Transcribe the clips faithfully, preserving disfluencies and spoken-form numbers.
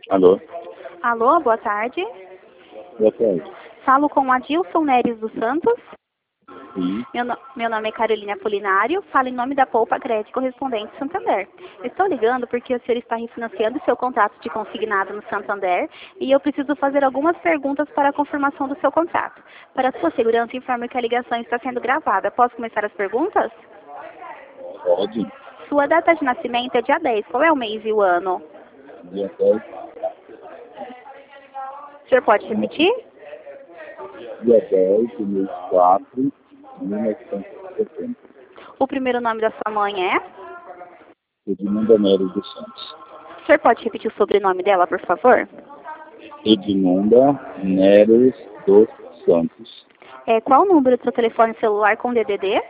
Alô? Alô, boa tarde. Boa tarde. Falo com Adilson Neres dos Santos. Sim. Meu, no- meu nome é Carolina Apolinário. Falo em nome da Poupa Crédito Correspondente Santander. Estou ligando porque o senhor está refinanciando seu contrato de consignado no Santander e eu preciso fazer algumas perguntas para a confirmação do seu contrato. Para sua segurança, informo que a ligação está sendo gravada. Posso começar as perguntas? Pode. Sua data de nascimento é dia dez. Qual é o mês e o ano? Dia dez. O senhor pode repetir? Dia dez do mês quatro de mil novecentos e setenta. O primeiro nome da sua mãe é? Edmunda Neres dos Santos. O senhor pode repetir o sobrenome dela, por favor? Edmunda Neres dos Santos. É, qual o número do seu telefone celular com D D D?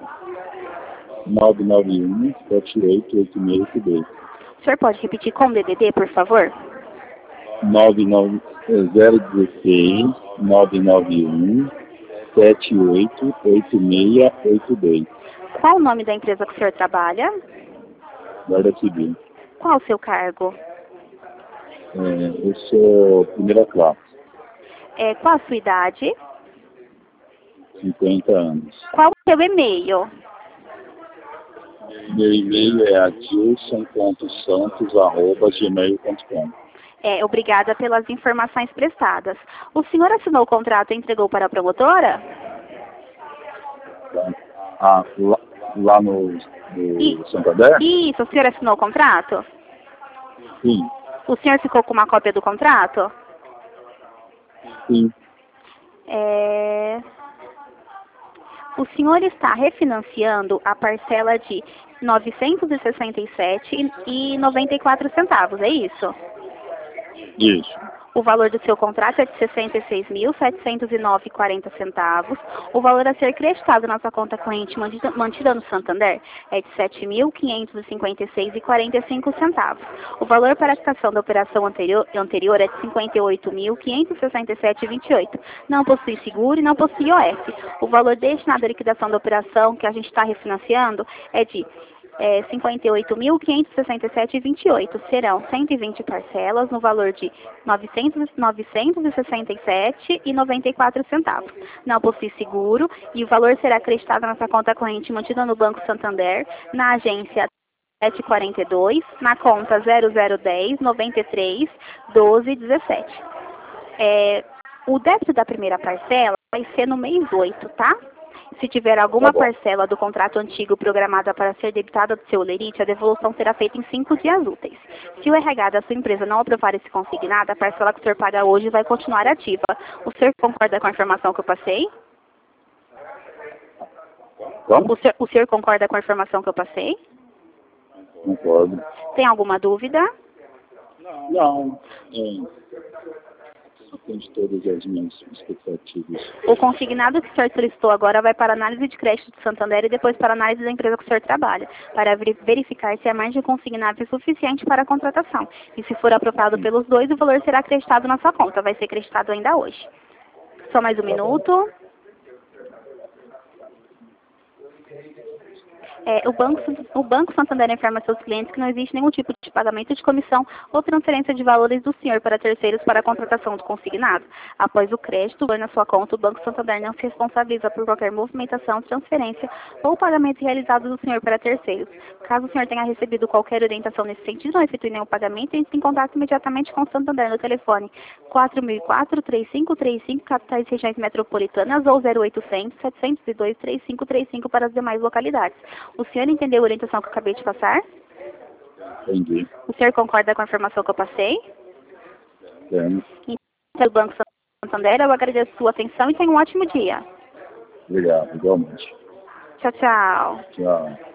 nove nove um, sete oito oito seis oito dois. O senhor pode repetir com D D D, por favor? nove nove zero um seis nove nove um sete oito oito seis oito dois. Qual o nome da empresa que o senhor trabalha? Guarda Civil. Qual o seu cargo? É, eu sou primeira classe, É, qual a sua idade? cinquenta anos. Qual o seu e-mail? Meu e-mail é adilson ponto santos arroba gmail ponto com. É, obrigada pelas informações prestadas. O senhor assinou o contrato e entregou para a promotora? Ah, lá, lá no, E- no Santander? Isso, o senhor assinou o contrato? Sim, O senhor ficou com uma cópia do contrato? sim, É... O senhor está refinanciando a parcela de novecentos e sessenta e sete reais e noventa e quatro centavos, é isso? isso, O valor do seu contrato é de sessenta e seis mil, setecentos e nove reais e quarenta centavos. O valor a ser creditado na sua conta corrente mantida, mantida no Santander é de sete mil, quinhentos e cinquenta e seis reais e quarenta e cinco centavos. O valor para a quitação da operação anterior, anterior é de cinquenta e oito mil, quinhentos e sessenta e sete reais e vinte e oito centavos. Não possui seguro e não possui I O F. O valor destinado à liquidação da operação que a gente está refinanciando é de É, cinquenta e oito mil, quinhentos e sessenta e sete reais e vinte e oito centavos. Serão cento e vinte parcelas no valor de novecentos, novecentos e sessenta e sete reais e noventa e quatro centavos. Não possui seguro e o valor será acreditado na sua conta corrente mantida no Banco Santander, na agência sete quarenta e dois, na conta zero zero dez, noventa e três, doze, dezessete. É, o débito da primeira parcela vai ser no mês oito, tá? Se tiver alguma tá bom. parcela do contrato antigo programada para ser debitada do seu lerite, a devolução será feita em cinco dias úteis. Se o R H da sua empresa não aprovar esse consignado, a parcela que o senhor paga hoje vai continuar ativa. O senhor concorda com a informação que eu passei? Como? O senhor, o senhor concorda com a informação que eu passei? Concordo. Tem alguma dúvida? Não, é, atende todas as minhas expectativas. O consignado que o senhor solicitou agora vai para análise de crédito do Santander e depois para análise da empresa que o senhor trabalha, para veri- verificar se a margem consignável é suficiente para a contratação. E se for aprovado pelos dois, o valor será acreditado na sua conta. Vai ser acreditado ainda hoje. Só mais um Tá bom. minuto. É, o, banco, o Banco Santander informa seus clientes que não existe nenhum tipo de pagamento de comissão ou transferência de valores do senhor para terceiros para a contratação do consignado. Após o crédito na sua conta, o Banco Santander não se responsabiliza por qualquer movimentação, transferência ou pagamento realizado do senhor para terceiros. Caso o senhor tenha recebido qualquer orientação nesse sentido, não efetue nenhum pagamento, entre em contato imediatamente com o Santander no telefone quatro mil e quatro, três cinco três cinco, capitais e regiões metropolitanas ou zero oitocentos, setecentos e dois, três cinco três cinco para as demais localidades. O senhor entendeu a orientação que eu acabei de passar? Entendi. O senhor concorda com a informação que eu passei? Temos. Então, o Banco Santander, eu agradeço a sua atenção e tenha um ótimo dia. Obrigado, igualmente. Tchau, tchau. Tchau.